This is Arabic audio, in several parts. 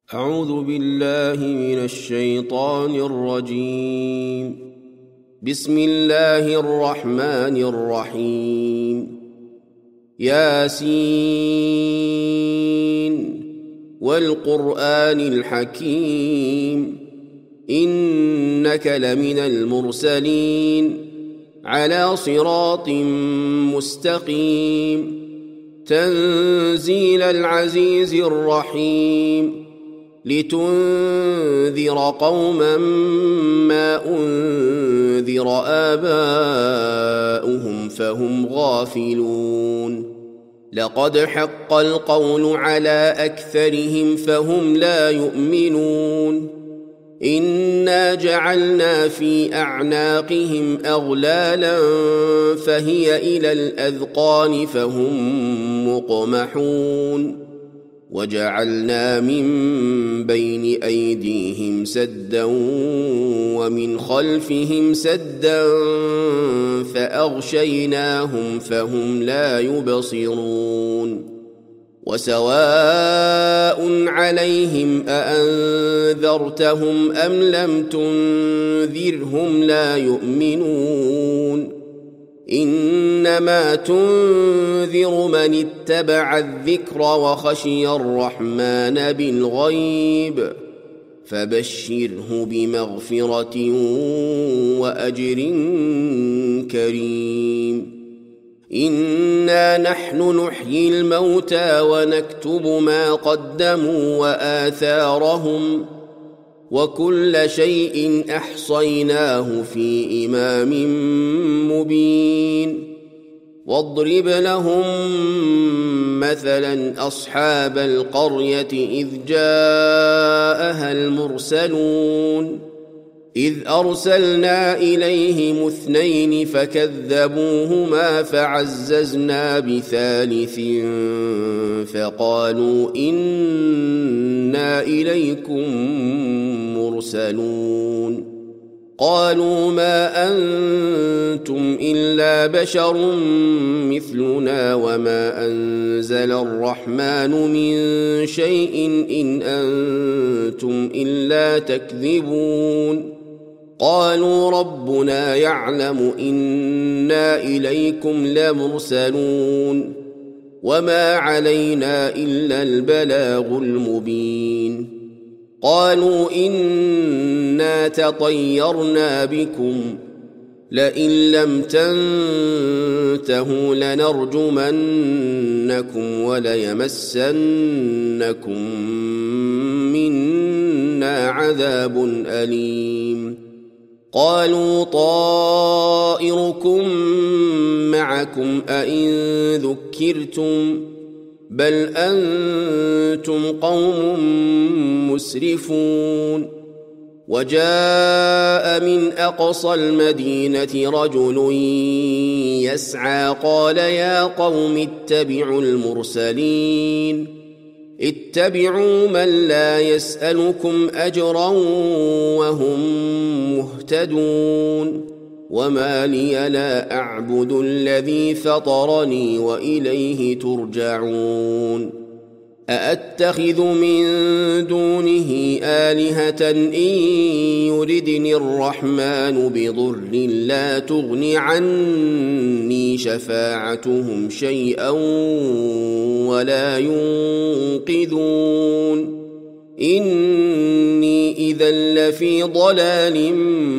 أعوذ بالله من الشيطان الرجيم. بسم الله الرحمن الرحيم. ياسين والقرآن الحكيم إنك لمن المرسلين على صراط مستقيم تنزيل العزيز الرحيم لتنذر قوما ما أنذر آباؤهم فهم غافلون. لقد حق القول على أكثرهم فهم لا يؤمنون. إنا جعلنا في أعناقهم أغلالا فهي إلى الأذقان فهم مقمحون. وجعلنا من بين أيديهم سدا ومن خلفهم سدا فأغشيناهم فهم لا يبصرون. وسواء عليهم أأنذرتهم أم لم تنذرهم لا يؤمنون. إنما تنذر من اتبع الذكر وخشي الرحمن بالغيب فبشره بمغفرة وأجر كريم. إنا نحن نحيي الموتى ونكتب ما قدموا وآثارهم وكل شيء أحصيناه في إمام مبين. واضرب لهم مثلا أصحاب القرية إذ جاءها المرسلون إذ أرسلنا إليهم 2 فكذبوهما فعززنا بثالث فقالوا إنا إليكم مرسلون. قالوا ما أنتم إلا بشر مثلنا وما أنزل الرحمن من شيء إن أنتم إلا تكذبون. قالوا ربنا يعلم إنا إليكم لمرسلون وما علينا إلا البلاغ المبين. قالوا إنا تطيرنا بكم لئن لم تنتهوا لنرجمنكم وليمسنكم منا عذاب أليم. قالوا طائركم معكم أئن ذكرتم بل أنتم قوم مسرفون. وجاء من أقصى المدينة رجل يسعى قال يا قوم اتبعوا المرسلين اتبعوا من لا يسألكم أجرا وهم مهتدون. وما لي لا أعبد الذي فطرني وإليه ترجعون. أأتخذ من دونه آلهة إن يردني الرحمن بضر لا تغن عني شفاعتهم شيئا ولا ينقذون. إني إذا لفي ضلال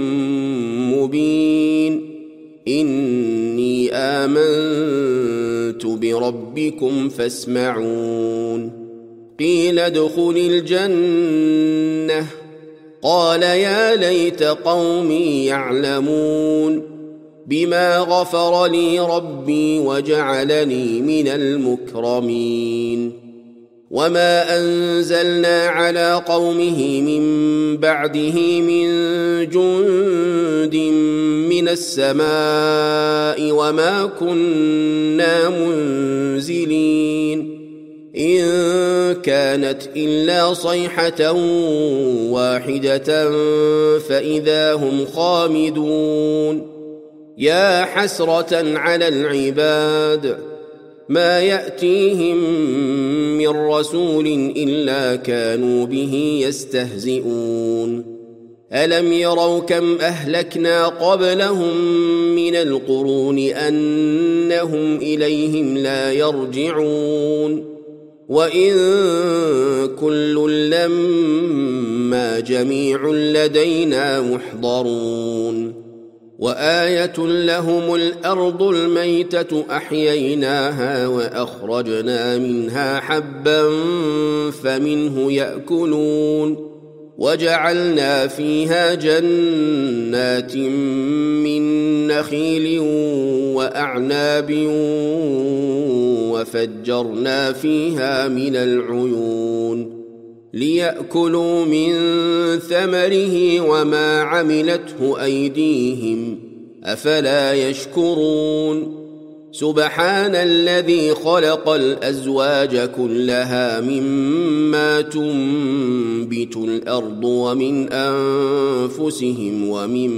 مبين. إني آمنت بربكم فاسمعون. قيل ادخل الجنة قال يا ليت قومي يعلمون بما غفر لي ربي وجعلني من المكرمين. وما أنزلنا على قومه من بعده من جند من السماء وما كنا منزلين. إن كانت إلا صيحة واحدة فإذا هم خامدون. يا حسرة على العباد ما يأتيهم من رسول إلا كانوا به يستهزئون ألم يروا كم أهلكنا قبلهم من القرون أنهم إليهم لا يرجعون وإن كل لما جميع لدينا محضرون وآية لهم الأرض الميتة أحييناها وأخرجنا منها حبا فمنه يأكلون وجعلنا فيها جنات من نخيل وأعناب وفجرنا فيها من العيون ليأكلوا من ثمره وما عملته أيديهم أفلا يشكرون سبحان الذي خلق الأزواج كلها مما تنبت الأرض ومن أنفسهم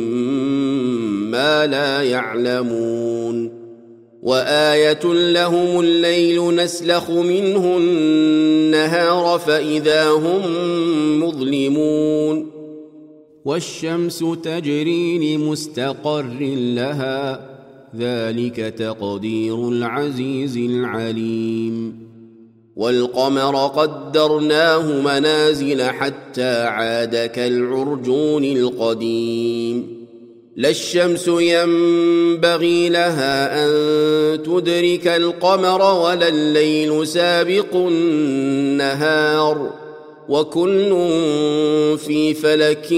ومما لا يعلمون وآية لهم الليل نسلخ منه النهار فإذا هم مظلمون والشمس تجري لمستقر لها ذلك تقدير العزيز العليم والقمر قدرناه منازل حتى عاد كالعرجون القديم لا الشمس ينبغي لها أن تدرك القمر ولا الليل سابق النهار وكل في فلك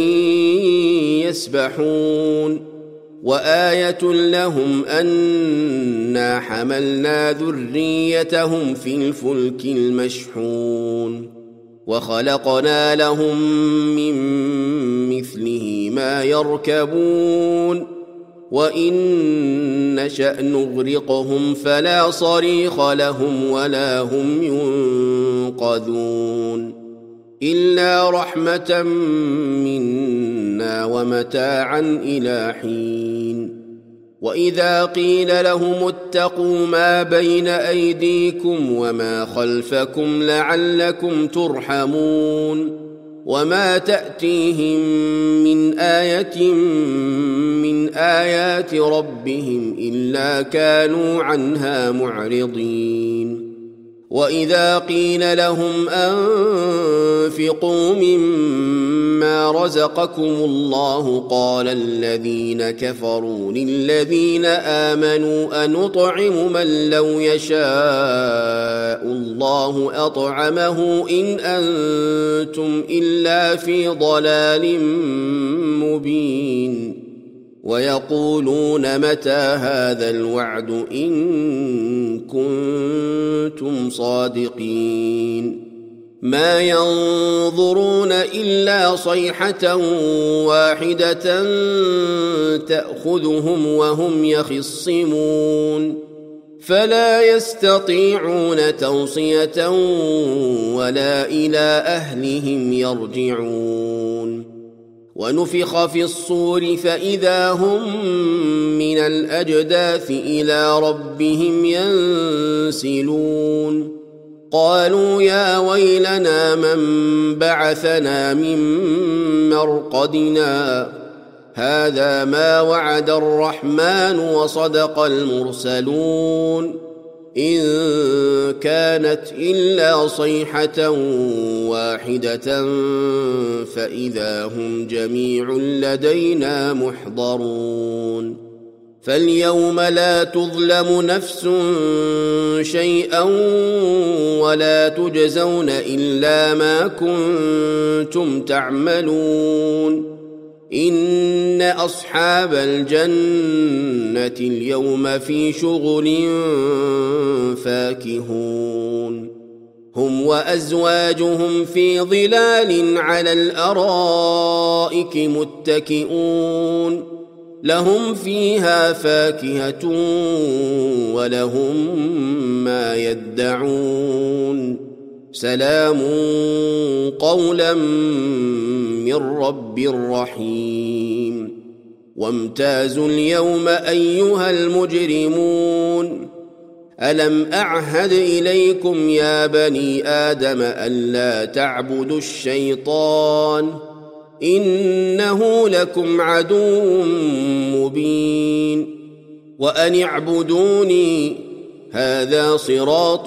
يسبحون وآية لهم أنا حملنا ذريتهم في الفلك المشحون وخلقنا لهم من مثله ما يركبون وإن نشأ نغرقهم فلا صريخ لهم ولا هم ينقذون إلا رحمة منا ومتاعا إلى حين وإذا قيل لهم اتقوا ما بين أيديكم وما خلفكم لعلكم ترحمون وما تأتيهم من آية من آيات ربهم إلا كانوا عنها معرضين وإذا قيل لهم أنفقوا مما رزقكم الله قال الذين كفروا للذين آمنوا أنطعم من لو يشاء الله أطعمه إن أنتم إلا في ضلال مبين ويقولون متى هذا الوعد إن كنتم صادقين ما ينظرون إلا صيحة واحدة تأخذهم وهم يخصمون فلا يستطيعون توصية ولا إلى أهلهم يرجعون ونفخ في الصور فإذا هم من الأجداث إلى ربهم ينسلون قالوا يا ويلنا من بعثنا من مرقدنا هذا ما وعد الرحمن وصدق المرسلون إن كانت إلا صيحة واحدة فإذا هم جميع لدينا محضرون فاليوم لا تظلم نفس شيئا ولا تجزون إلا ما كنتم تعملون إن أصحاب الجنة اليوم في شغل فاكهون هم وأزواجهم في ظلال على الأرائك متكئون لهم فيها فاكهة ولهم ما يدعون سلام قولا من رب رحيم وامتازوا اليوم أيها المجرمون ألم أعهد إليكم يا بني آدم ألا تعبدوا الشيطان إنه لكم عدو مبين وأن اعبدوني هذا صراط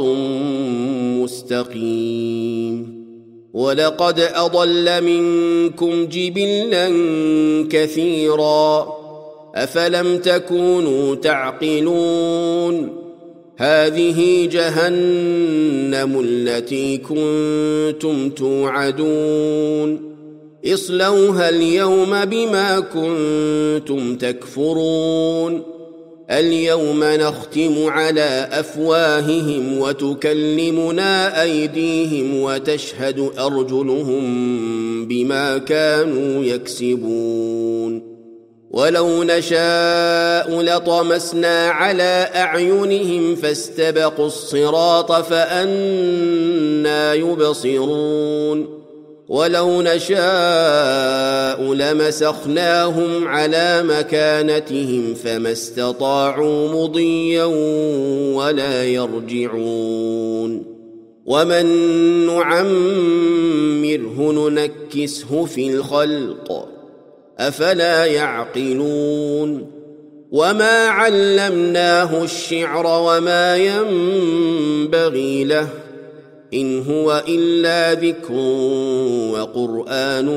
مستقيم ولقد أضل منكم جبلا كثيرا أفلم تكونوا تعقلون هذه جهنم التي كنتم توعدون اصلوها اليوم بما كنتم تكفرون اليوم نختم على أفواههم وتكلمنا أيديهم وتشهد أرجلهم بما كانوا يكسبون ولو نشاء لطمسنا على أعينهم فاستبقوا الصراط فأنى يبصرون ولو نشاء لمسخناهم على مكانتهم فما استطاعوا مضيا ولا يرجعون ومن نعمره ننكسه في الخلق أفلا يعقلون وما علمناه الشعر وما ينبغي له إن هو إلا ذكر وقرآن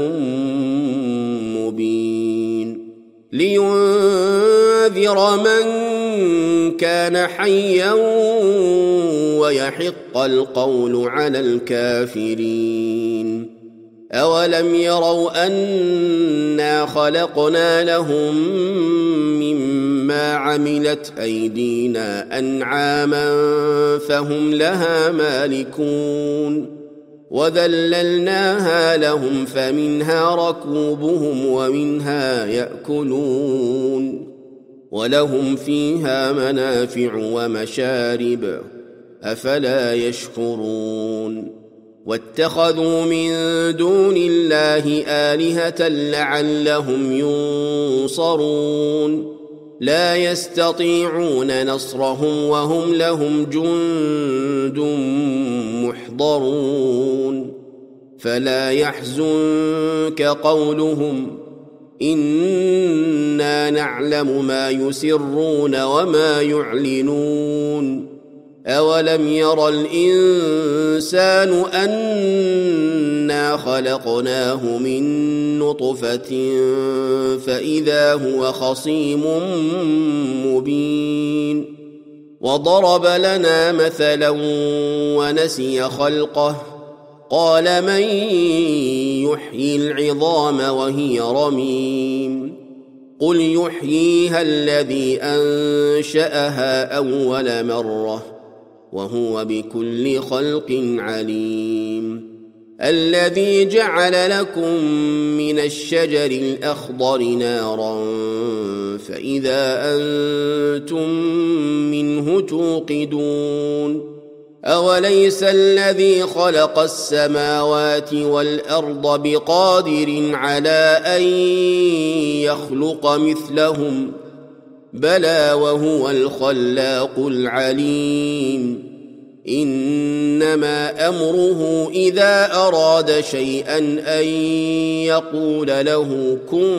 مبين لينذر من كان حيا ويحق القول على الكافرين أولم يروا أنا خلقنا لهم مما عملت أيدينا أنعاما فهم لها مالكون وذللناها لهم فمنها ركوبهم ومنها يأكلون ولهم فيها منافع ومشارب أفلا يشكرون واتخذوا من دون الله آلهة لعلهم ينصرون لا يستطيعون نصرهم وهم لهم جند محضرون فلا يحزنك قولهم إنا نعلم ما يسرون وما يعلنون أولم ير الإنسان أنا خلقناه من نطفة فإذا هو خصيم مبين وضرب لنا مثلا ونسي خلقه قال من يحيي العظام وهي رميم قل يحييها الذي أنشأها أول مرة وهو بكل خلق عليم الذي جعل لكم من الشجر الأخضر نارا فإذا أنتم منه توقدون أوليس الذي خلق السماوات والأرض بقادر على أن يخلق مثلهم بلى وهو الخلاق العليم إنما أمره إذا أراد شيئا أن يقول له كن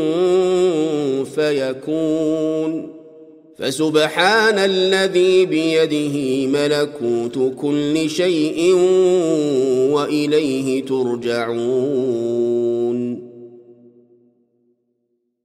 فيكون فسبحان الذي بيده ملكوت كل شيء وإليه ترجعون